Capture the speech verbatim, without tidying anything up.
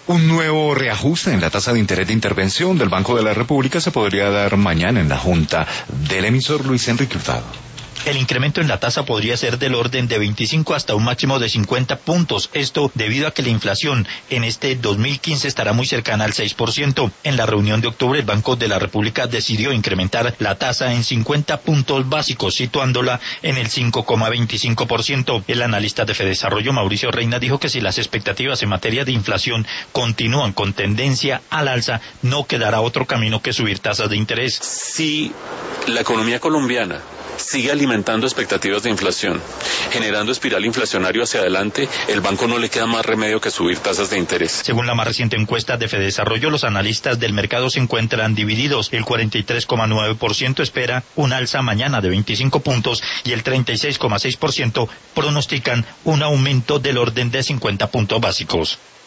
Un nuevo reajuste en la tasa de interés de intervención del Banco de la República se podría dar mañana en la Junta del emisor Luis Enrique Hurtado. El incremento en la tasa podría ser del orden de veinticinco hasta un máximo de cincuenta puntos. Esto debido a que la inflación en este dos mil quince estará muy cercana al seis por ciento. En la reunión de octubre, el Banco de la República decidió incrementar la tasa en cincuenta puntos básicos, situándola en el cinco coma veinticinco por ciento. El analista de Fedesarrollo, Mauricio Reina, dijo que si las expectativas en materia de inflación continúan con tendencia al alza, no quedará otro camino que subir tasas de interés. Si la economía colombiana sigue alimentando expectativas de inflación, generando espiral inflacionario hacia adelante, el banco no le queda más remedio que subir tasas de interés. Según la más reciente encuesta de Fedesarrollo, los analistas del mercado se encuentran divididos. El cuarenta y tres coma nueve por ciento espera un alza mañana de veinticinco puntos y el treinta y seis coma seis por ciento pronostican un aumento del orden de cincuenta puntos básicos.